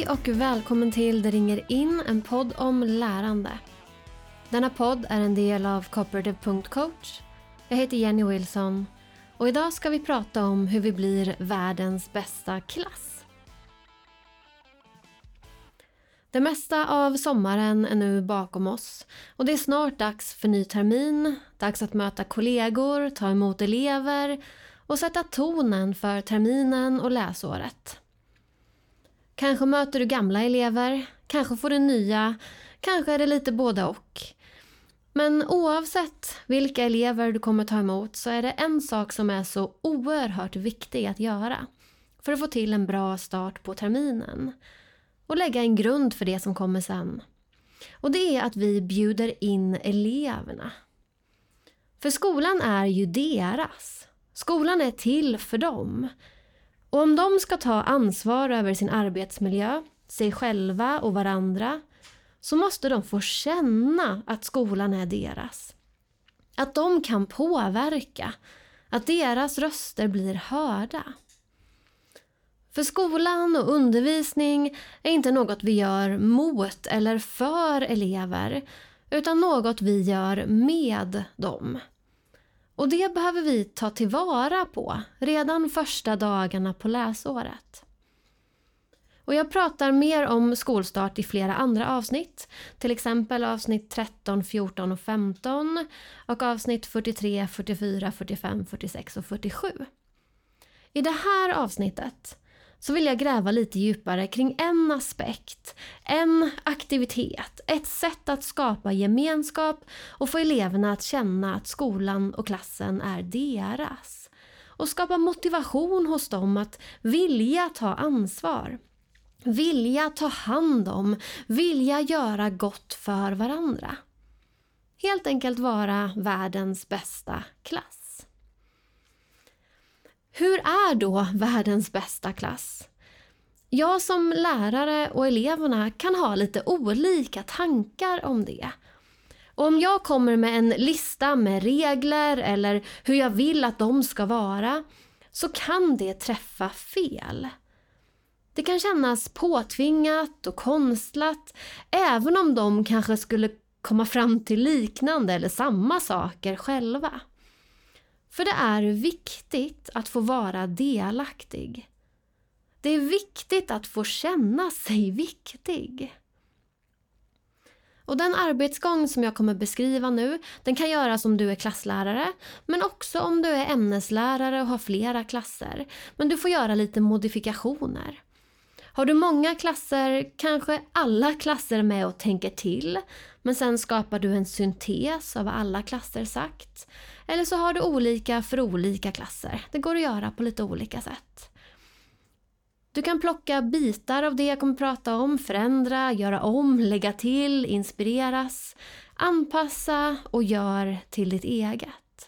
Hej och välkommen till Det ringer in, en podd om lärande. Denna podd är en del av Cooperative.coach. Jag heter Jenny Wilson och idag ska vi prata om hur vi blir världens bästa klass. Det mesta av sommaren är nu bakom oss och det är snart dags för ny termin, dags att möta kollegor, ta emot elever och sätta tonen för terminen och läsåret. Kanske möter du gamla elever, kanske får du nya, kanske är det lite både och. Men oavsett vilka elever du kommer ta emot så är det en sak som är så oerhört viktig att göra för att få till en bra start på terminen och lägga en grund för det som kommer sen. Och det är att vi bjuder in eleverna. För skolan är ju deras. Skolan är till för dem. Och om de ska ta ansvar över sin arbetsmiljö, sig själva och varandra, så måste de få känna att skolan är deras. Att de kan påverka, att deras röster blir hörda. För skolan och undervisning är inte något vi gör mot eller för elever, utan något vi gör med dem. Och det behöver vi ta tillvara på redan första dagarna på läsåret. Och jag pratar mer om skolstart i flera andra avsnitt. Till exempel avsnitt 13, 14 och 15 och avsnitt 43, 44, 45, 46 och 47. I det här avsnittet så vill jag gräva lite djupare kring en aspekt, en aktivitet, ett sätt att skapa gemenskap och få eleverna att känna att skolan och klassen är deras. Och skapa motivation hos dem att vilja ta ansvar, vilja ta hand om, vilja göra gott för varandra. Helt enkelt vara världens bästa klass. Hur är då världens bästa klass? Jag som lärare och eleverna kan ha lite olika tankar om det. Och om jag kommer med en lista med regler eller hur jag vill att de ska vara, så kan det träffa fel. Det kan kännas påtvingat och konstlat, även om de kanske skulle komma fram till liknande eller samma saker själva. För det är viktigt att få vara delaktig. Det är viktigt att få känna sig viktig. Och den arbetsgång som jag kommer beskriva nu, den kan göras om du är klasslärare, men också om du är ämneslärare och har flera klasser. Men du får göra lite modifikationer. Har du många klasser, kanske alla klasser med och tänker till, men sen skapar du en syntes av vad alla klasser sagt. Eller så har du olika för olika klasser. Det går att göra på lite olika sätt. Du kan plocka bitar av det jag kommer prata om, förändra, göra om, lägga till, inspireras, anpassa och gör till ditt eget.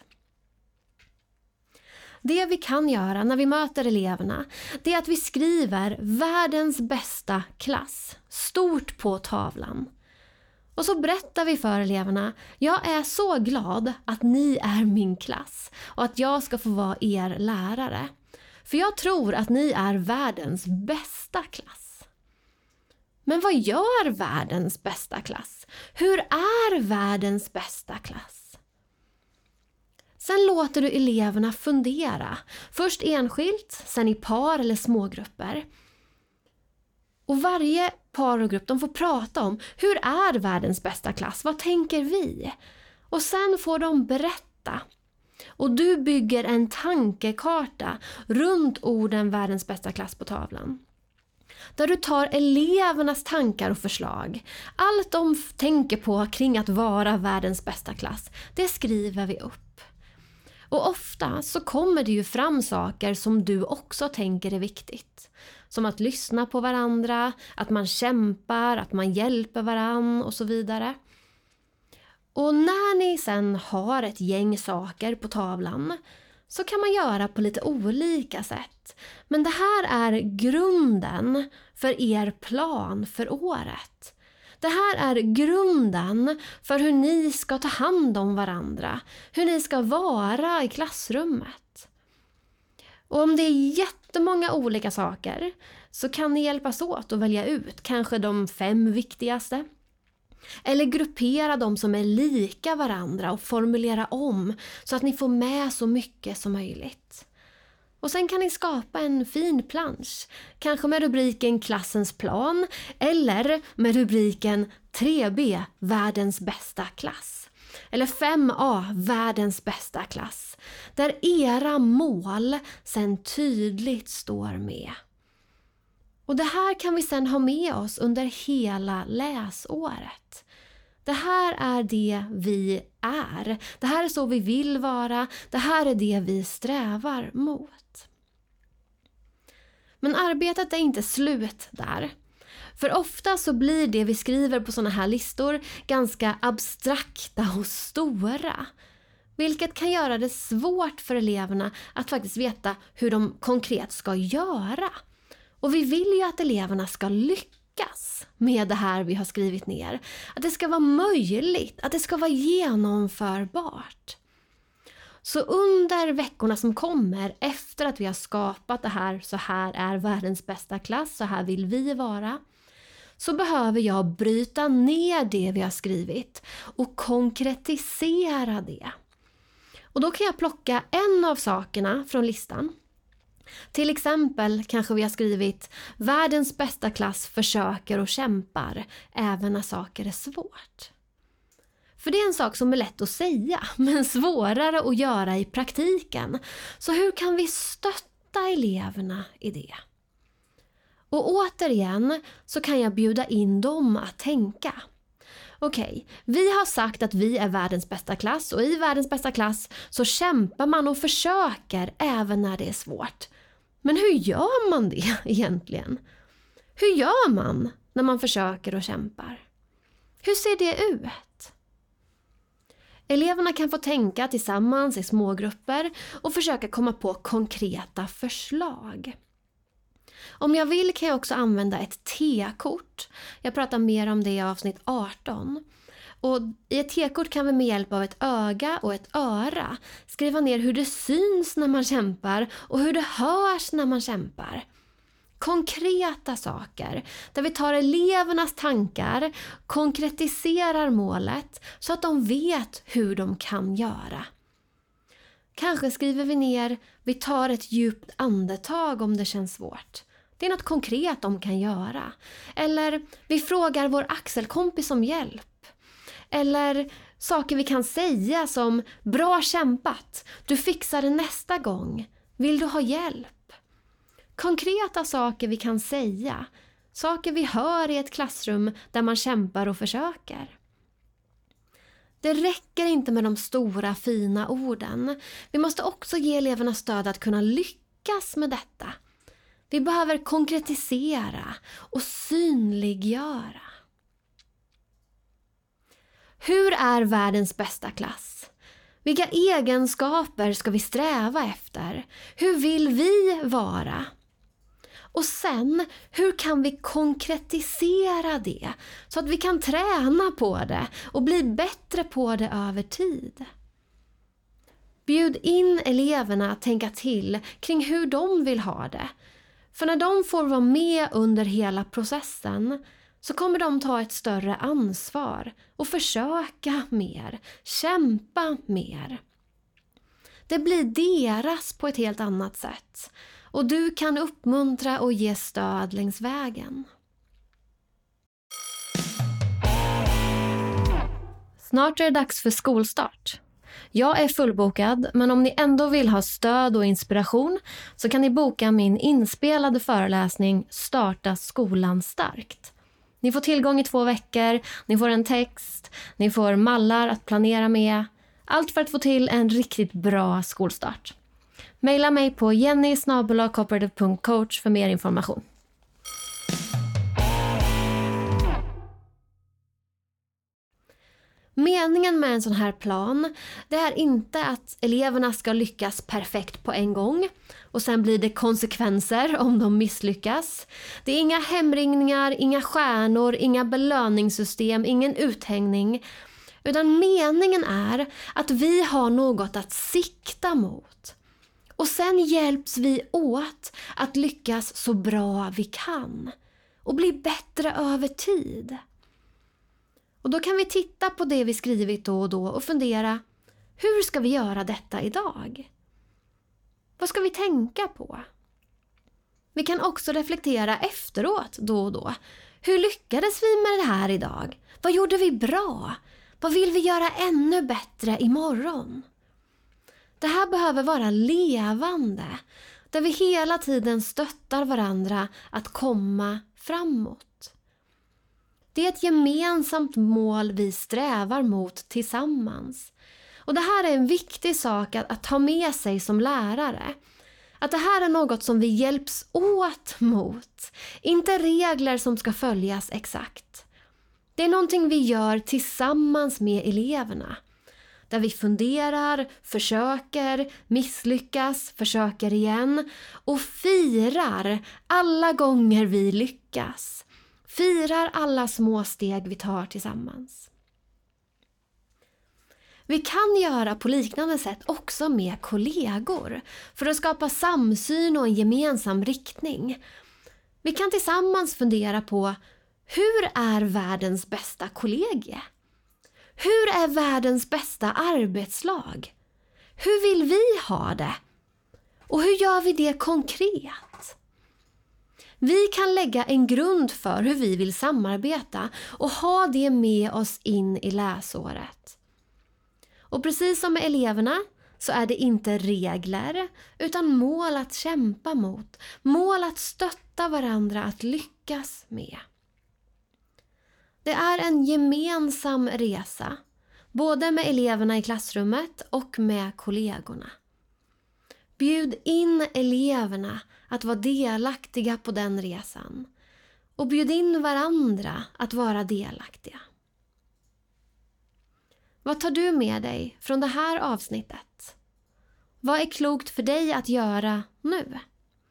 Det vi kan göra när vi möter eleverna, det är att vi skriver världens bästa klass stort på tavlan. Och så berättar vi för eleverna, jag är så glad att ni är min klass och att jag ska få vara er lärare. För jag tror att ni är världens bästa klass. Men vad gör världens bästa klass? Hur är världens bästa klass? Sen låter du eleverna fundera. Först enskilt, sen i par eller smågrupper. Och varje par och grupp, de får prata om hur är världens bästa klass? Vad tänker vi? Och sen får de berätta. Och du bygger en tankekarta runt orden världens bästa klass på tavlan. Där du tar elevernas tankar och förslag. Allt de tänker på kring att vara världens bästa klass, det skriver vi upp. Och ofta så kommer det ju fram saker som du också tänker är viktigt. Som att lyssna på varandra, att man kämpar, att man hjälper varann och så vidare. Och när ni sen har ett gäng saker på tavlan så kan man göra på lite olika sätt. Men det här är grunden för er plan för året. Det här är grunden för hur ni ska ta hand om varandra. Hur ni ska vara i klassrummet. Och om det är jättemånga olika saker så kan ni hjälpas åt att välja ut kanske de 5 viktigaste. Eller gruppera de som är lika varandra och formulera om så att ni får med så mycket som möjligt. Och sen kan ni skapa en fin plansch, kanske med rubriken Klassens plan eller med rubriken 3B, världens bästa klass. Eller 5A, världens bästa klass. Där era mål sen tydligt står med. Och det här kan vi sen ha med oss under hela läsåret. Det här är det vi är. Det här är så vi vill vara. Det här är det vi strävar mot. Men arbetet är inte slut där. För ofta så blir det vi skriver på såna här listor ganska abstrakta och stora. Vilket kan göra det svårt för eleverna att faktiskt veta hur de konkret ska göra. Och vi vill ju att eleverna ska lyckas med det här vi har skrivit ner. Att det ska vara möjligt, att det ska vara genomförbart. Så under veckorna som kommer efter att vi har skapat det här, så här är världens bästa klass, så här vill vi vara, så behöver jag bryta ner det vi har skrivit och konkretisera det. Och då kan jag plocka en av sakerna från listan. Till exempel kanske vi har skrivit världens bästa klass försöker och kämpar även när saker är svårt. För det är en sak som är lätt att säga men svårare att göra i praktiken. Så hur kan vi stötta eleverna i det? Och återigen så kan jag bjuda in dem att tänka. Okej, vi har sagt att vi är världens bästa klass och i världens bästa klass så kämpar man och försöker även när det är svårt. Men hur gör man det egentligen? Hur gör man när man försöker och kämpar? Hur ser det ut? Eleverna kan få tänka tillsammans i smågrupper och försöka komma på konkreta förslag. Om jag vill kan jag också använda ett T-kort. Jag pratar mer om det i avsnitt 18. Och i ett T-kort kan vi med hjälp av ett öga och ett öra skriva ner hur det syns när man kämpar och hur det hörs när man kämpar. Konkreta saker där vi tar elevernas tankar, konkretiserar målet så att de vet hur de kan göra. Kanske skriver vi ner, vi tar ett djupt andetag om det känns svårt. Det är något konkret de kan göra. Eller vi frågar vår axelkompis om hjälp. Eller saker vi kan säga som bra kämpat, du fixar det nästa gång, vill du ha hjälp? Konkreta saker vi kan säga, saker vi hör i ett klassrum där man kämpar och försöker. Det räcker inte med de stora fina orden. Vi måste också ge eleverna stöd att kunna lyckas med detta. Vi behöver konkretisera och synliggöra. Hur är världens bästa klass? Vilka egenskaper ska vi sträva efter? Hur vill vi vara? Och sen, hur kan vi konkretisera det så att vi kan träna på det och bli bättre på det över tid? Bjud in eleverna att tänka till kring hur de vill ha det. För när de får vara med under hela processen så kommer de ta ett större ansvar och försöka mer, kämpa mer. Det blir deras på ett helt annat sätt. Och du kan uppmuntra och ge stöd längs vägen. Snart är det dags för skolstart. Jag är fullbokad, men om ni ändå vill ha stöd och inspiration så kan ni boka min inspelade föreläsning Starta skolan starkt. Ni får tillgång i 2 veckor, ni får en text, ni får mallar att planera med. Allt för att få till en riktigt bra skolstart. Maila mig på jenny@cooperative.coach för mer information. Meningen med en sån här plan, det är inte att eleverna ska lyckas perfekt på en gång och sen blir det konsekvenser om de misslyckas. Det är inga hemringningar, inga stjärnor, inga belöningssystem, ingen uthängning. Utan meningen är att vi har något att sikta mot. Och sen hjälps vi åt att lyckas så bra vi kan och bli bättre över tid. Och då kan vi titta på det vi skrivit då och då och fundera, hur ska vi göra detta idag? Vad ska vi tänka på? Vi kan också reflektera efteråt då och då. Hur lyckades vi med det här idag? Vad gjorde vi bra? Vad vill vi göra ännu bättre imorgon? Det här behöver vara levande, där vi hela tiden stöttar varandra att komma framåt. Det är ett gemensamt mål vi strävar mot tillsammans. Och det här är en viktig sak att ta med sig som lärare. Att det här är något som vi hjälps åt mot. Inte regler som ska följas exakt. Det är någonting vi gör tillsammans med eleverna. Där vi funderar, försöker, misslyckas, försöker igen och firar alla gånger vi lyckas. Firar alla små steg vi tar tillsammans. Vi kan göra på liknande sätt också med kollegor för att skapa samsyn och en gemensam riktning. Vi kan tillsammans fundera på, hur är världens bästa kollegie? Hur är världens bästa arbetslag? Hur vill vi ha det? Och hur gör vi det konkret? Vi kan lägga en grund för hur vi vill samarbeta och ha det med oss in i läsåret. Och precis som med eleverna så är det inte regler utan mål att kämpa mot. Mål att stötta varandra att lyckas med. Det är en gemensam resa, både med eleverna i klassrummet och med kollegorna. Bjud in eleverna att vara delaktiga på den resan och bjud in varandra att vara delaktiga. Vad tar du med dig från det här avsnittet? Vad är klokt för dig att göra nu?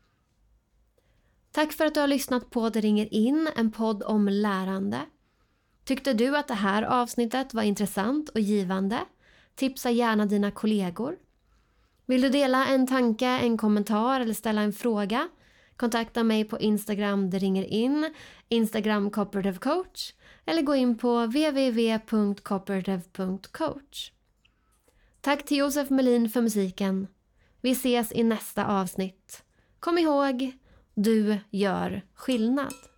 Tack för att du har lyssnat på Det ringer in, en podd om lärande. Tyckte du att det här avsnittet var intressant och givande? Tipsa gärna dina kollegor. Vill du dela en tanke, en kommentar eller ställa en fråga? Kontakta mig på Instagram Det ringer in, Instagram Cooperative Coach eller gå in på www.cooperative.coach. Tack till Josef Melin för musiken. Vi ses i nästa avsnitt. Kom ihåg, du gör skillnad.